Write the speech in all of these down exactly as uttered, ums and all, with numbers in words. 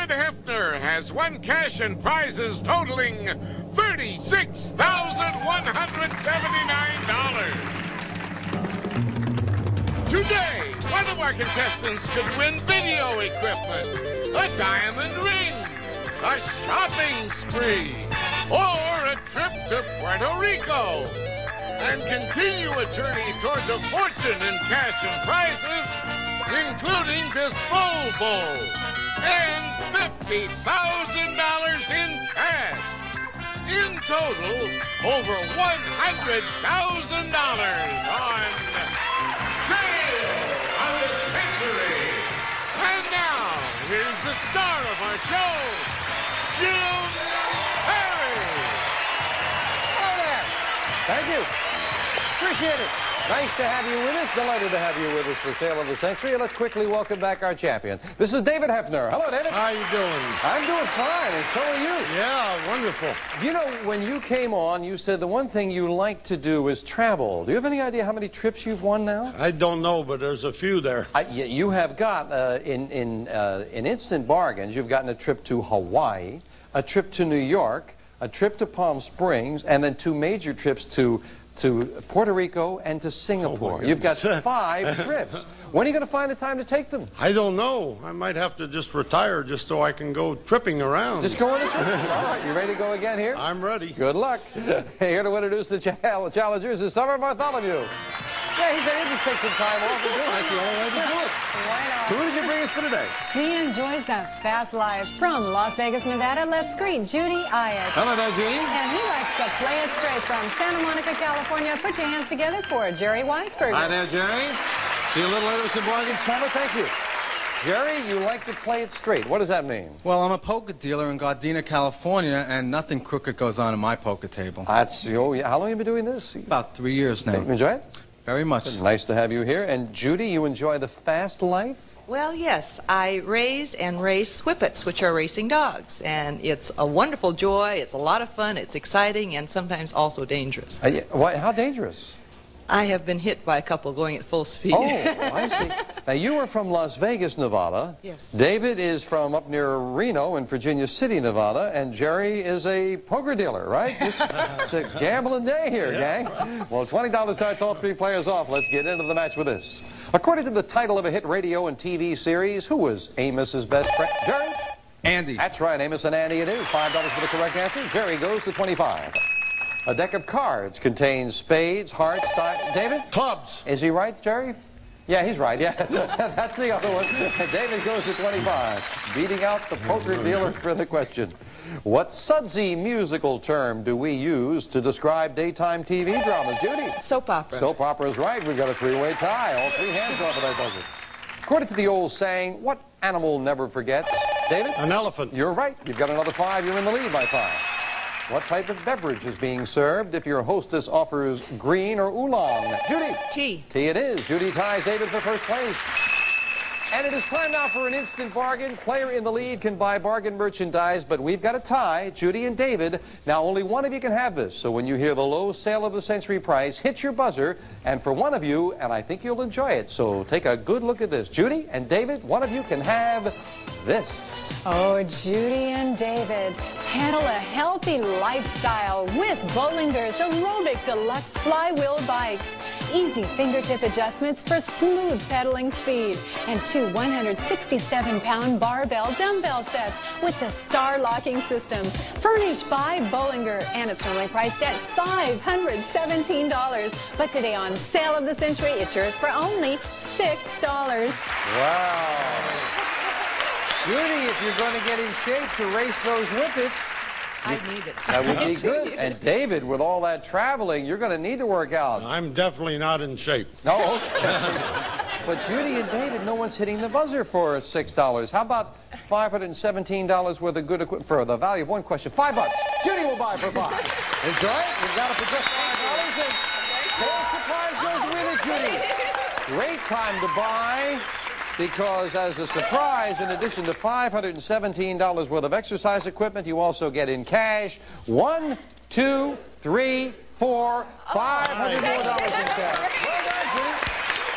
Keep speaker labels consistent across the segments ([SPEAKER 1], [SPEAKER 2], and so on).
[SPEAKER 1] David Hefner has won cash and prizes totaling thirty-six thousand one hundred seventy-nine dollars. Today, one of our contestants could win video equipment, a diamond ring, a shopping spree, or a trip to Puerto Rico, and continue a journey towards a fortune in cash and prizes, including this Volvo and fifty thousand dollars in cash. In total, over one hundred thousand dollars on Sale of the Century. And now, here's the star of our show, Jim Perry.
[SPEAKER 2] Hello there. Thank you. Appreciate it. Nice to have you with us. Delighted to have you with us for Sale of the Century. And let's quickly welcome back our champion. This is David Hefner. Hello, David.
[SPEAKER 3] How you doing?
[SPEAKER 2] I'm doing fine, and so are you.
[SPEAKER 3] Yeah, wonderful.
[SPEAKER 2] You know, when you came on, you said the one thing you like to do is travel. Do you have any idea how many trips you've won now?
[SPEAKER 3] I don't know, but there's a few there.
[SPEAKER 2] I, you have got, uh, in, in, uh, in instant bargains, you've gotten a trip to Hawaii, a trip to New York, a trip to Palm Springs, and then two major trips to to Puerto Rico and to Singapore.
[SPEAKER 3] Oh,
[SPEAKER 2] You've got five trips. When are you going to find the time to take them?
[SPEAKER 3] I don't know. I might have to just retire just so I can go tripping around.
[SPEAKER 2] Just go on a trip. All right, you ready to go again here?
[SPEAKER 3] I'm ready.
[SPEAKER 2] Good luck. Here to introduce the challengers is Summer Bartholomew. Yeah, he said he'd just take some time off and do it. That's the only way to do it.
[SPEAKER 4] Why not?
[SPEAKER 2] Who did you bring us for today?
[SPEAKER 4] She enjoys that fast life. From Las Vegas, Nevada, let's greet Judy Hyatt.
[SPEAKER 2] Hello there, Judy.
[SPEAKER 4] And he likes to play it straight from Santa Monica, California. Put your hands together for Jerry Weisberger.
[SPEAKER 2] Hi there, Jerry. See you a little later with some bargains. Summer, thank you. Jerry, you like to play it straight. What does that mean?
[SPEAKER 5] Well, I'm a poker dealer in Gardena, California, and nothing crooked goes on at my poker table.
[SPEAKER 2] That's, oh, yeah. How long have you been doing this?
[SPEAKER 5] About three years now.
[SPEAKER 2] You enjoy it?
[SPEAKER 5] Very much.
[SPEAKER 2] Nice to have you here. And Judy, you enjoy the fast life?
[SPEAKER 6] Well, yes. I raise and race Whippets, which are racing dogs. And it's a wonderful joy. It's a lot of fun. It's exciting and sometimes also dangerous.
[SPEAKER 2] Uh, why, how dangerous?
[SPEAKER 6] I have been hit by a couple going at full speed.
[SPEAKER 2] Oh, I see. Now, you are from Las Vegas, Nevada.
[SPEAKER 6] Yes.
[SPEAKER 2] David is from up near Reno in Virginia City, Nevada. And Jerry is a poker dealer, right? It's, it's a gambling day here, yes. gang. Well, twenty dollars starts all three players off. Let's get into the match with this. According to the title of a hit radio and T V series, who was Amos's best friend? Jerry?
[SPEAKER 5] Andy.
[SPEAKER 2] That's right, Amos and Andy it is. five dollars for the correct answer. Jerry goes to twenty-five. A deck of cards contains spades, hearts, di David?
[SPEAKER 3] Clubs.
[SPEAKER 2] Is he right, Jerry? Yeah, he's right. Yeah, that's the other one. David goes to twenty-five, beating out the poker dealer for the question. What sudsy musical term do we use to describe daytime T V dramas? Judy?
[SPEAKER 6] Soap opera.
[SPEAKER 2] Soap opera is right. We've got a three-way tie. All three hands go up for that buzzer. According to the old saying, what animal never forgets? David?
[SPEAKER 3] An elephant.
[SPEAKER 2] You're right. You've got another five. You're in the lead by five. What type of beverage is being served if your hostess offers green or oolong? Judy?
[SPEAKER 6] Tea.
[SPEAKER 2] Tea it is. Judy ties David for first place. And it is time now for an instant bargain. Player in the lead can buy bargain merchandise, but we've got a tie, Judy and David. Now, only one of you can have this. So when you hear the low Sale of the Century price, hit your buzzer. And for one of you, and I think you'll enjoy it, so take a good look at this. Judy and David, one of you can have this.
[SPEAKER 4] Oh, Judy and David, handle a healthy lifestyle with Bollinger's Aerobic Deluxe Flywheel Bikes. Easy fingertip adjustments for smooth pedaling speed. And two one hundred sixty-seven pound barbell dumbbell sets with the star locking system. Furnished by Bollinger, and it's normally priced at five hundred seventeen dollars. But today on Sale of the Century, it's yours for only six dollars.
[SPEAKER 2] Wow. Judy, if you're going to get in shape to race those Whippets,
[SPEAKER 6] I need it.
[SPEAKER 2] that would be
[SPEAKER 6] I do
[SPEAKER 2] good.
[SPEAKER 6] need
[SPEAKER 2] And
[SPEAKER 6] it.
[SPEAKER 2] David, with all that traveling, you're going to need to work out.
[SPEAKER 3] I'm definitely not in shape.
[SPEAKER 2] No, okay. But Judy and David, no one's hitting the buzzer for six dollars. How about five hundred seventeen dollars worth of good equipment for the value of one question? Five bucks. Judy will buy for five. Enjoy it. You've got it for just five dollars. And sales surprise goes with it, Judy. Great time to buy. Because as a surprise, in addition to five hundred seventeen dollars worth of exercise equipment, you also get in cash one, two, three, four, five hundred more dollars in cash. Well done, Judy.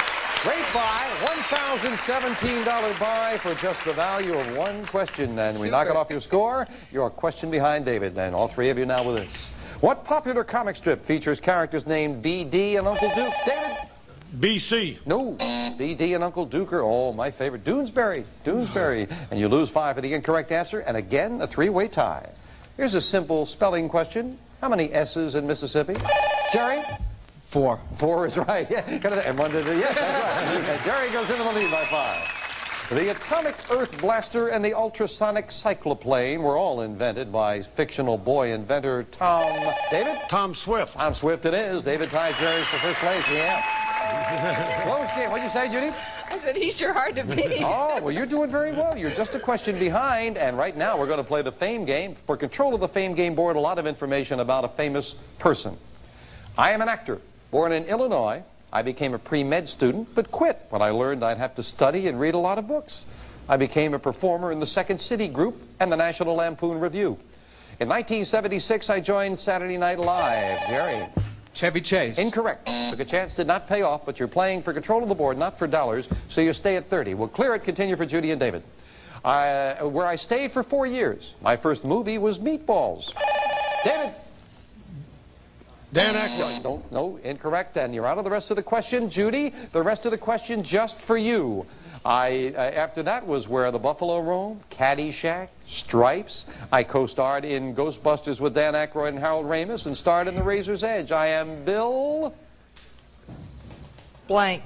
[SPEAKER 2] Great buy, one thousand seventeen dollar buy for just the value of one question. And we knock it off your score. You're a question behind David, and all three of you now with us. What popular comic strip features characters named B D and Uncle Duke? David?
[SPEAKER 3] B C.
[SPEAKER 2] No. B D and Uncle Duke are, oh, my favorite. Doonesbury. Doonesbury. And you lose five for the incorrect answer, and again, a three-way tie. Here's a simple spelling question. How many S's in Mississippi? Jerry?
[SPEAKER 5] Four.
[SPEAKER 2] Four is right. Yeah, and one did it. Yes, that's right. Jerry goes into the lead by five. The atomic earth blaster and the ultrasonic cycloplane were all invented by fictional boy inventor Tom... David?
[SPEAKER 3] Tom Swift.
[SPEAKER 2] Tom Swift it is. David ties Jerry for first place. Yeah. Close game. What'd you say, Judy?
[SPEAKER 6] I said, he's sure hard to beat.
[SPEAKER 2] Oh, well, you're doing very well. You're just a question behind, and right now we're going to play the Fame Game. For control of the Fame Game board, a lot of information about a famous person. I am an actor. Born in Illinois, I became a pre-med student, but quit when I learned I'd have to study and read a lot of books. I became a performer in the Second City Group and the National Lampoon Review. In nineteen seventy-six, I joined Saturday Night Live. Jerry?
[SPEAKER 5] Chevy Chase.
[SPEAKER 2] Incorrect. Took a chance, did not pay off, but you're playing for control of the board, not for dollars, so you stay at thirty. We'll clear it, continue for Judy and David. Uh, where I stayed for four years. My first movie was Meatballs. David?
[SPEAKER 3] Dan Aykroyd.
[SPEAKER 2] No, no, incorrect, and you're out of the rest of the question. Judy, the rest of the question just for you. I, uh, after that was Where the Buffalo Roam, Caddyshack, Stripes. I co-starred in Ghostbusters with Dan Aykroyd and Harold Ramis and starred in The Razor's Edge. I am Bill...
[SPEAKER 6] Blank.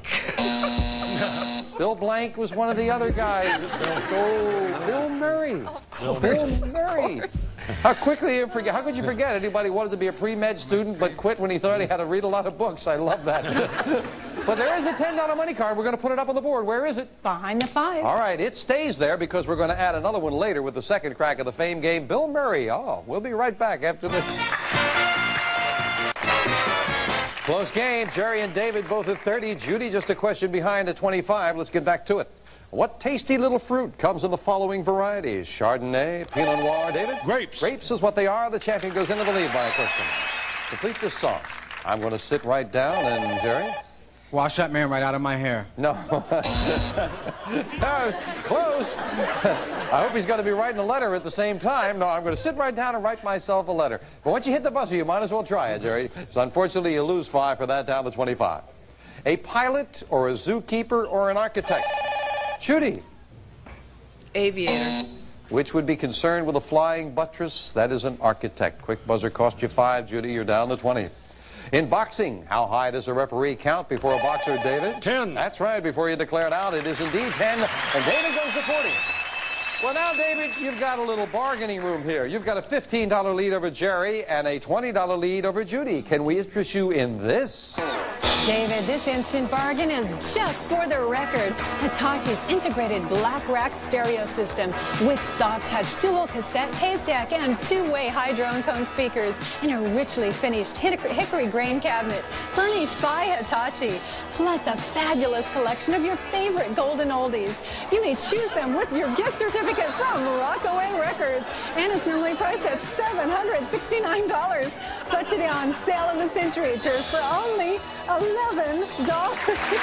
[SPEAKER 2] Bill Blank was one of the other guys. Oh, Bill Murray.
[SPEAKER 6] Of course.
[SPEAKER 2] Bill Murray. How quickly you forget? How could you forget? Anybody wanted to be a pre-med student but quit when he thought he had to read a lot of books. I love that. But there is a ten dollar money card. We're going to put it up on the board. Where is it?
[SPEAKER 4] Behind the five.
[SPEAKER 2] All right, it stays there because we're going to add another one later with the second crack of the Fame Game. Bill Murray. Oh, we'll be right back after this. Close game. Jerry and David both at thirty. Judy just a question behind at twenty-five. Let's get back to it. What tasty little fruit comes in the following varieties? Chardonnay, Pinot Noir. David?
[SPEAKER 3] Grapes.
[SPEAKER 2] Grapes is what they are. The champion goes into the lead by a question. Complete this song. I'm going to sit right down and, Jerry?
[SPEAKER 5] Wash that man right out of my hair.
[SPEAKER 2] No. uh, close. I hope he's going to be writing a letter at the same time. No, I'm going to sit right down and write myself a letter. But once you hit the buzzer, you might as well try it, Jerry. So unfortunately, you lose five for that down to twenty-five. A pilot or a zookeeper or an architect? Judy.
[SPEAKER 6] Aviator.
[SPEAKER 2] Which would be concerned with a flying buttress? That is an architect. Quick buzzer cost you five. Judy, you're down to twenty. In boxing, how high does a referee count before a boxer, David?
[SPEAKER 3] Ten.
[SPEAKER 2] That's right. Before you declare it out, it is indeed ten. And David goes to forty. Well, now, David, you've got a little bargaining room here. You've got a fifteen dollar lead over Jerry and a twenty dollar lead over Judy. Can we interest you in this?
[SPEAKER 4] David, this instant bargain is just for the record. Hitachi's integrated black rack stereo system with soft touch dual cassette tape deck and two-way high drone cone speakers and a richly finished hickory grain cabinet furnished by Hitachi, plus a fabulous collection of your favorite golden oldies. You may choose them with your gift certificate from Rockaway Records, and it's normally priced at seven hundred sixty-nine dollars. But today on Sale of the Century, it's yours for only eleven dollars.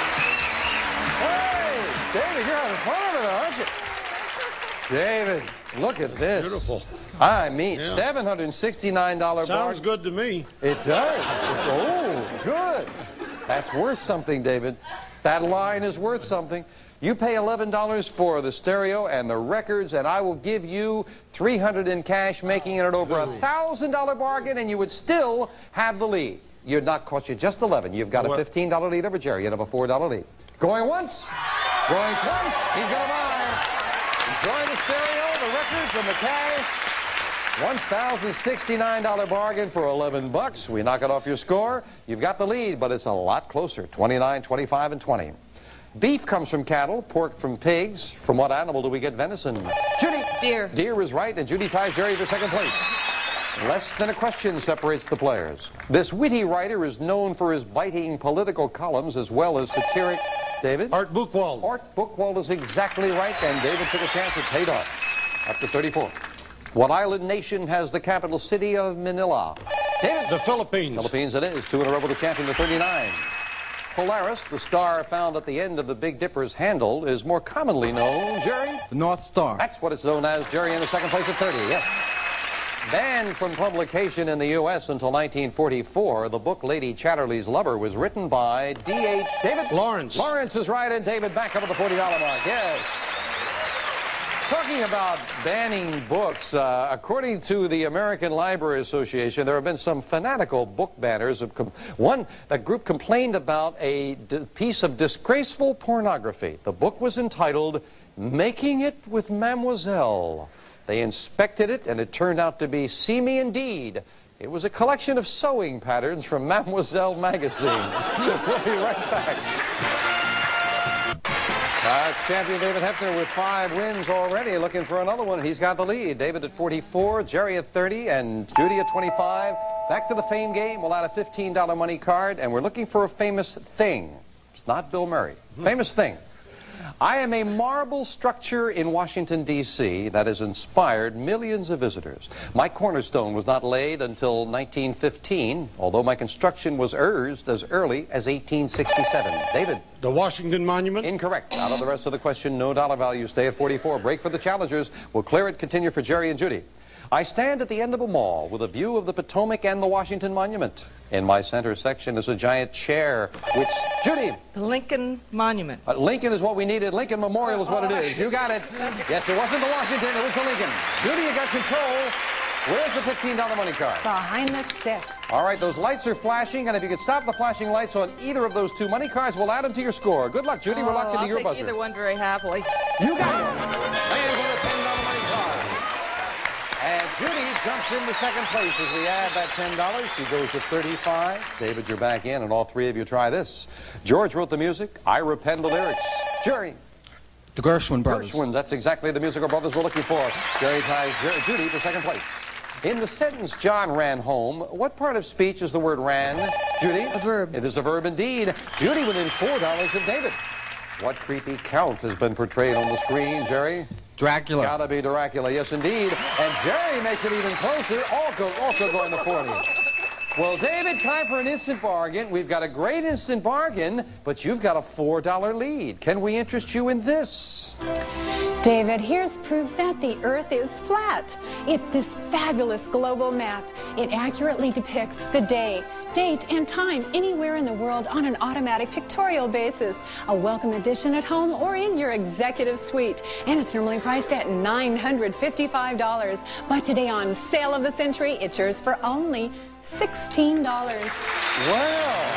[SPEAKER 2] Hey, David, you're having fun over there, aren't you? David, look at this.
[SPEAKER 3] Beautiful.
[SPEAKER 2] I mean,
[SPEAKER 3] Yeah.
[SPEAKER 2] seven hundred sixty-nine dollar
[SPEAKER 3] Sounds
[SPEAKER 2] bargain.
[SPEAKER 3] good to me.
[SPEAKER 2] It does. It's, oh, good. That's worth something, David. That line is worth something. You pay eleven dollars for the stereo and the records, and I will give you three hundred dollars in cash, making it over a one thousand dollar bargain, and you would still have the lead. You'd not cost you just eleven. You've got a
[SPEAKER 3] What?
[SPEAKER 2] fifteen dollar lead over Jerry. You'd have a four dollar lead. Going once, going twice. He's going to buy. Enjoy the stereo, the records, and the cash. one thousand sixty-nine dollar bargain for eleven bucks. We knock it off your score. You've got the lead, but it's a lot closer. twenty-nine, twenty-five, and twenty. Beef comes from cattle, pork from pigs. From what animal do we get venison? Judy.
[SPEAKER 6] Deer.
[SPEAKER 2] Deer is right, and Judy ties Jerry for second place. Less than a question separates the players. This witty writer is known for his biting political columns as well as satiric... David?
[SPEAKER 3] Art Buchwald.
[SPEAKER 2] Art Buchwald is exactly right, and David took a chance. It paid off. Up to thirty-four. What island nation has the capital city of Manila? David?
[SPEAKER 3] The Philippines.
[SPEAKER 2] Philippines it is. Two in a row with the champion to thirty-nine. Polaris, the star found at the end of the Big Dipper's handle, is more commonly known, Jerry?
[SPEAKER 5] The North Star.
[SPEAKER 2] That's what it's known as, Jerry, in the second place at thirty, yes. Banned from publication in the U S until nineteen forty-four, the book Lady Chatterley's Lover was written by D H David
[SPEAKER 3] Lawrence.
[SPEAKER 2] Lawrence is right, and David back up at the forty dollar mark, yes. Talking about banning books, uh, according to the American Library Association, there have been some fanatical book banners. Of com One, that group complained about a d piece of disgraceful pornography. The book was entitled Making It with Mademoiselle. They inspected it, and it turned out to be See Me Indeed. It was a collection of sewing patterns from Mademoiselle magazine. We'll be right back. Uh, champion David Hefner with five wins already, looking for another one. He's got the lead. David at forty-four, Jerry at thirty, and Judy at twenty-five. Back to the fame game. We'll add a fifteen dollar money card, and we're looking for a famous thing. It's not Bill Murray. Famous thing. I am a marble structure in Washington, D C that has inspired millions of visitors. My cornerstone was not laid until nineteen fifteen, although my construction was urged as early as eighteen sixty-seven. David?
[SPEAKER 3] The Washington Monument?
[SPEAKER 2] Incorrect. Out of the rest of the question, no dollar value. Stay at forty-four. Break for the challengers. We'll clear it. Continue for Jerry and Judy. I stand at the end of a mall with a view of the Potomac and the Washington Monument. In my center section is a giant chair, which, Judy.
[SPEAKER 6] The Lincoln Monument.
[SPEAKER 2] Uh, Lincoln is what we needed. Lincoln Memorial is what it is. You got it. Yes, it wasn't the Washington, it was the Lincoln. Judy, you got control. Where's the fifteen dollar money card?
[SPEAKER 4] Behind the six.
[SPEAKER 2] All right, those lights are flashing, and if you could stop the flashing lights on either of those two money cards, we'll add them to your score. Good luck, Judy. We're locked into
[SPEAKER 6] I'll
[SPEAKER 2] your
[SPEAKER 6] take
[SPEAKER 2] buzzer.
[SPEAKER 6] either one very happily.
[SPEAKER 2] You got it. Ladies with a ten dollar money card. And Judy jumps into second place as we add that ten dollars. She goes to thirty-five. David, you're back in, and all three of you try this. George wrote the music. Ira penned the lyrics. Jerry.
[SPEAKER 5] The Gershwin Brothers.
[SPEAKER 2] Gershwin, that's exactly the musical brothers we're looking for. Jerry ties Jer Judy for second place. In the sentence, John ran home, what part of speech is the word ran? Judy?
[SPEAKER 6] A verb.
[SPEAKER 2] It is a verb indeed. Judy within four dollars of David. What creepy count has been portrayed on the screen, Jerry?
[SPEAKER 5] Dracula.
[SPEAKER 2] Gotta be Dracula, yes indeed. And Jerry makes it even closer, also, also going to forty. Well, David, time for an instant bargain. We've got a great instant bargain, but you've got a four dollar lead. Can we interest you in this?
[SPEAKER 4] David, here's proof that the Earth is flat. It's this fabulous global map. It accurately depicts the day, date, and time anywhere in the world on an automatic pictorial basis. A welcome addition at home or in your executive suite. And it's normally priced at nine hundred fifty-five dollars. But today on Sale of the Century, it's yours for only sixteen dollars.
[SPEAKER 2] Well,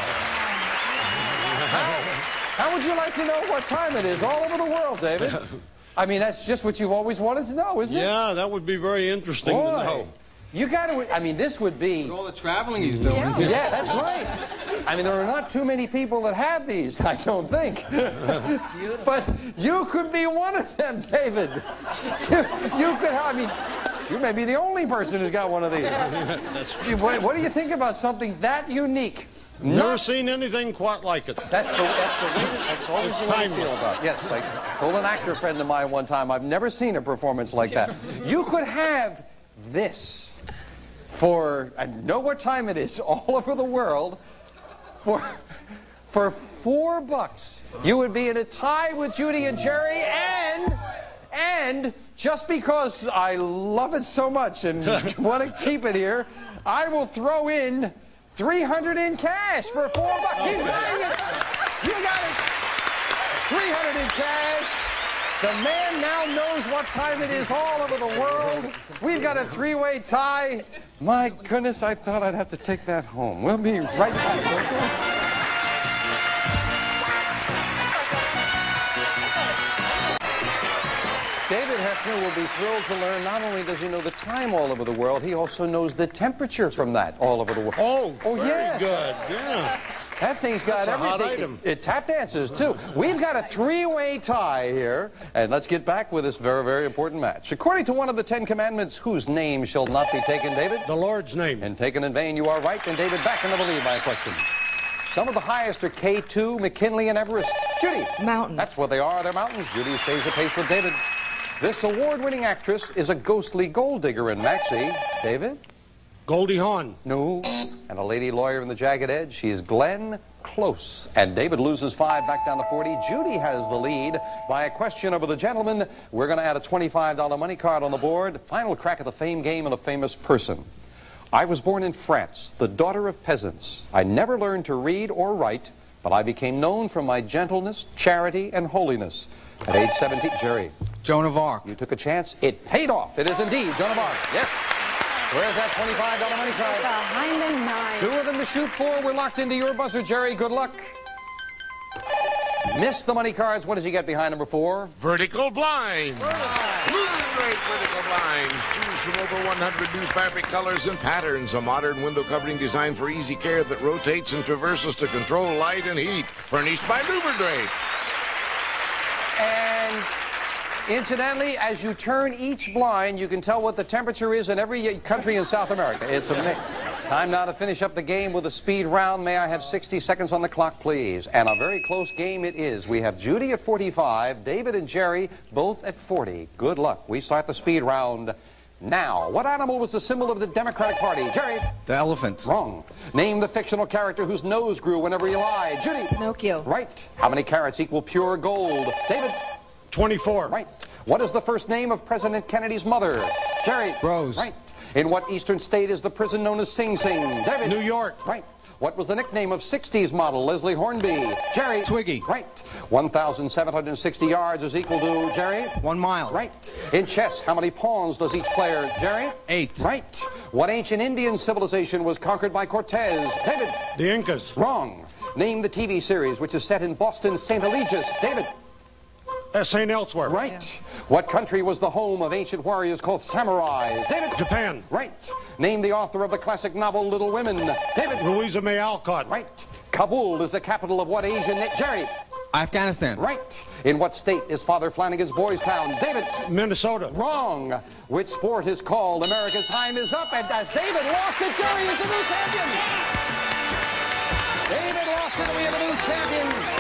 [SPEAKER 2] how, how would you like to know what time it is all over the world, David? I mean, that's just what you've always wanted to know, isn't it?
[SPEAKER 3] Yeah, that would be very interesting
[SPEAKER 2] Boy,
[SPEAKER 3] to know.
[SPEAKER 2] You got to, I mean, this would be...
[SPEAKER 5] With all the traveling he's doing.
[SPEAKER 4] Yeah.
[SPEAKER 2] Yeah, that's right. I mean, there are not too many people that have these, I don't think. But you could be one of them, David. You, you could, I mean, you may be the only person who's got one of these.
[SPEAKER 3] That's true.
[SPEAKER 2] What, what do you think about something that unique?
[SPEAKER 3] Never
[SPEAKER 2] Not-
[SPEAKER 3] seen anything quite like it.
[SPEAKER 2] That's the, that's the way, that, that's always
[SPEAKER 3] It's
[SPEAKER 2] the way I
[SPEAKER 3] timeless.
[SPEAKER 2] feel about it. Yes, I told an actor friend of mine one time, I've never seen a performance like that. You could have this for, I know what time it is, all over the world, for, for four bucks. You would be in a tie with Judy and Jerry, and, and just because I love it so much and want to keep it here, I will throw in three hundred in cash for four bucks. He's buying it. You got it. three hundred in cash. The man now knows what time it is all over the world. We've got a three-way tie. My goodness, I thought I'd have to take that home. We'll be right back. David Hefner will be thrilled to learn not only does he know the time all over the world, he also knows the temperature from that all over the world.
[SPEAKER 3] Oh,
[SPEAKER 2] oh
[SPEAKER 3] very
[SPEAKER 2] yes.
[SPEAKER 3] good. Yeah.
[SPEAKER 2] That thing's got
[SPEAKER 3] That's a hot
[SPEAKER 2] everything.
[SPEAKER 3] item.
[SPEAKER 2] It, it tap dances, too. We've got a three-way tie here. And let's get back with this very, very important match. According to one of the Ten Commandments, whose name shall not be taken, David?
[SPEAKER 3] The Lord's name.
[SPEAKER 2] And taken in vain, you are right. And David back into the lead by a question. Some of the highest are K two, McKinley, and Everest. Judy.
[SPEAKER 6] Mountains.
[SPEAKER 2] That's what they are. They're mountains. Judy stays apace with David. This award-winning actress is a ghostly gold digger in Maxie. David?
[SPEAKER 3] Goldie Hawn.
[SPEAKER 2] No. And a lady lawyer in The Jagged Edge. She is Glenn close. And David loses five, back down to forty. Judy has the lead by a question over the gentleman. We're going to add a twenty-five dollar money card on the board. Final crack at the fame game and a famous person. I was born in France, the daughter of peasants. I never learned to read or write, but I became known for my gentleness, charity, and holiness. At age seventeen, Jerry.
[SPEAKER 5] Joan of Arc.
[SPEAKER 2] You took a chance. It paid off. It is indeed Joan of Arc. Yes. Where's that twenty-five dollar money card?
[SPEAKER 4] Behind the nine.
[SPEAKER 2] Two of them to shoot for. We're locked into your buzzer, Jerry. Good luck. Miss the money cards. What does he get behind number four?
[SPEAKER 1] Vertical blinds. Blue Drake vertical blinds. Choose from over one hundred new fabric colors and patterns. A modern window covering designed for easy care that rotates and traverses to control light and heat. Furnished by Blue Drake.
[SPEAKER 2] And incidentally, as you turn each blind, you can tell what the temperature is in every country in South America. It's amazing. Time now to finish up the game with a speed round. May I have sixty seconds on the clock, please? And a very close game it is. We have Judy at forty-five, David and Jerry both at forty. Good luck. We start the speed round now. What animal was the symbol of the Democratic Party? Jerry?
[SPEAKER 5] The elephant.
[SPEAKER 2] Wrong. Name the fictional character whose nose grew whenever he lied. Judy?
[SPEAKER 6] Pinocchio.
[SPEAKER 2] Right. How many carats equal pure gold? David?
[SPEAKER 3] twenty-four.
[SPEAKER 2] Right. What is the first name of President Kennedy's mother? Jerry?
[SPEAKER 5] Rose.
[SPEAKER 2] Right. In what eastern state is the prison known as Sing Sing? David?
[SPEAKER 3] New York.
[SPEAKER 2] Right. What was the nickname of sixties model Leslie Hornby? Jerry?
[SPEAKER 5] Twiggy.
[SPEAKER 2] Right. one thousand seven hundred sixty yards is equal to, Jerry?
[SPEAKER 5] One mile.
[SPEAKER 2] Right. In chess, how many pawns does each player, Jerry?
[SPEAKER 5] Eight.
[SPEAKER 2] Right. What ancient Indian civilization was conquered by Cortez? David?
[SPEAKER 3] The Incas.
[SPEAKER 2] Wrong. Name the T V series which is set in Boston's Saint Eligius? David?
[SPEAKER 3] Uh, Saint Elsewhere.
[SPEAKER 2] Right. What country was the home of ancient warriors called samurais? David?
[SPEAKER 3] Japan.
[SPEAKER 2] Right. Name the author of the classic novel Little Women? David?
[SPEAKER 3] Louisa May Alcott.
[SPEAKER 2] Right. Kabul is the capital of what Asian... na- Jerry?
[SPEAKER 5] Afghanistan.
[SPEAKER 2] Right. In what state is Father Flanagan's Boys Town? David?
[SPEAKER 3] Minnesota.
[SPEAKER 2] Wrong. Which sport is called American Time is Up? And as David lost it, Jerry is the new champion. David lost it, and we have a new champion.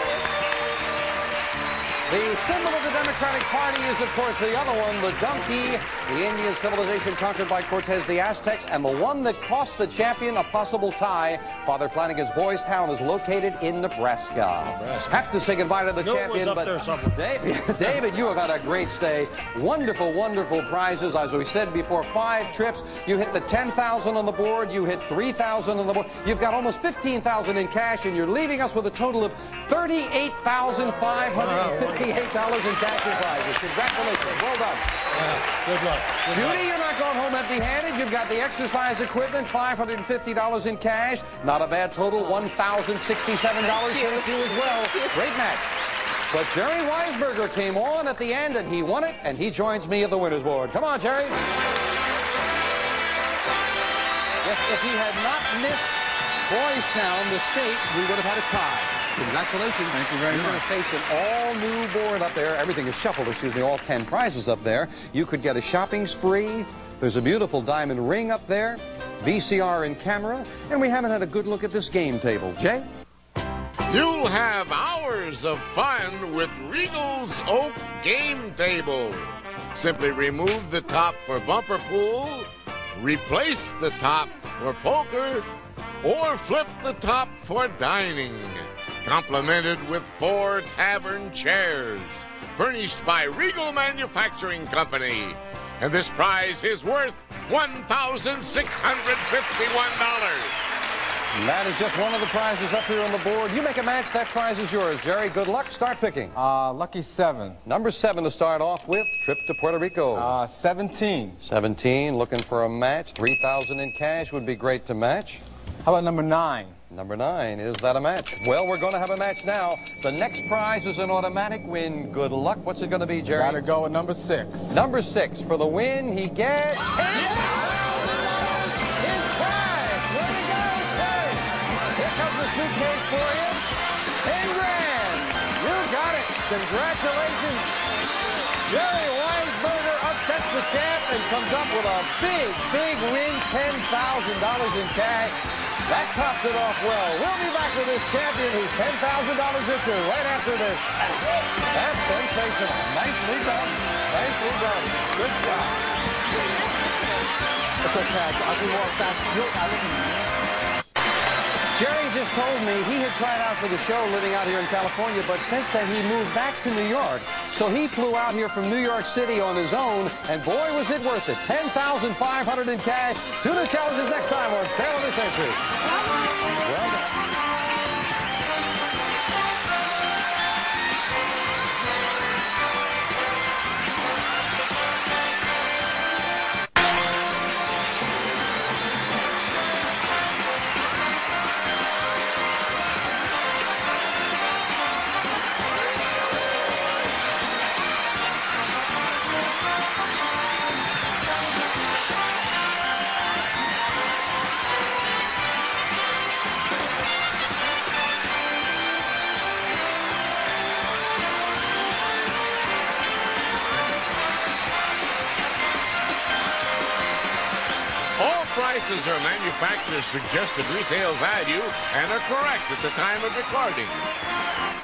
[SPEAKER 2] The symbol of the Democratic Party is, of course, the other one, the donkey, the Indian civilization conquered by Cortez, the Aztecs, and the one that cost the champion a possible tie. Father Flanagan's Boys Town is located in Nebraska. Nebraska. Have to say goodbye to the
[SPEAKER 3] Knew it
[SPEAKER 2] champion,
[SPEAKER 3] was up
[SPEAKER 2] but
[SPEAKER 3] there somewhere.
[SPEAKER 2] David, David, you have had a great stay. Wonderful, wonderful prizes. As we said before, five trips. You hit the ten thousand on the board. You hit three thousand on the board. You've got almost fifteen thousand in cash, and you're leaving us with a total of thirty-eight thousand five hundred fifty. fifty-eight dollars in cash and prizes. Congratulations. Well done.
[SPEAKER 3] Yeah, good luck. Good
[SPEAKER 2] Judy,
[SPEAKER 3] luck.
[SPEAKER 2] you're not going home empty-handed. You've got the exercise equipment, five hundred fifty dollars in cash. Not a bad total, one thousand sixty-seven dollars for you as well. Great match. But Jerry Weisberger came on at the end, and he won it, and he joins me at the winner's board. Come on, Jerry. If, if he had not missed Boys Town, the state, we would have had a tie. Congratulations.
[SPEAKER 5] Thank you very
[SPEAKER 2] You're
[SPEAKER 5] much.
[SPEAKER 2] going to face an all-new board up there. Everything is shuffled, excuse me, all ten prizes up there. You could get a shopping spree. There's a beautiful diamond ring up there, V C R and camera, and we haven't had a good look at this game table. Jay?
[SPEAKER 1] You'll have hours of fun with Regal's Oak Game Table. Simply remove the top for bumper pool, replace the top for poker, or flip the top for dining. Complemented with four tavern chairs, furnished by Regal Manufacturing Company. And this prize is worth one thousand six hundred fifty-one dollars.
[SPEAKER 2] That is just one of the prizes up here on the board. You make a match, that prize is yours. Jerry, good luck. Start picking.
[SPEAKER 5] Uh, lucky seven.
[SPEAKER 2] Number seven to start off with, trip to Puerto Rico.
[SPEAKER 5] Uh, seventeen.
[SPEAKER 2] seventeen, looking for a match. three thousand in cash would be great to match.
[SPEAKER 5] How about number nine?
[SPEAKER 2] Number nine, is that a match? Well, we're going to have a match now. The next prize is an automatic win. Good luck. What's it going to be, Jerry?
[SPEAKER 5] Gotta go with number six.
[SPEAKER 2] Number six. For the win, he gets ten thousand dollars in cash. Way to go, Jerry. Here comes the suitcase for you. ten grand. You got it. Congratulations. Jerry Weisberger upsets the champ and comes up with a big, big win, ten thousand dollars in cash. That tops it off well. We'll be back with this champion who's ten thousand dollars richer right after this. That's sensational. Nicely done. Nicely done. Good job.
[SPEAKER 5] It's okay. I can walk back. You, I live in
[SPEAKER 2] Jerry just told me he had tried out for the show living out here in California, but since then he moved back to New York. So he flew out here from New York City on his own, and boy, was it worth it. ten thousand five hundred dollars in cash. Tuna challenges next time on Sale of the Century. Well done.
[SPEAKER 1] All prices are manufacturer's suggested retail value and are correct at the time of recording.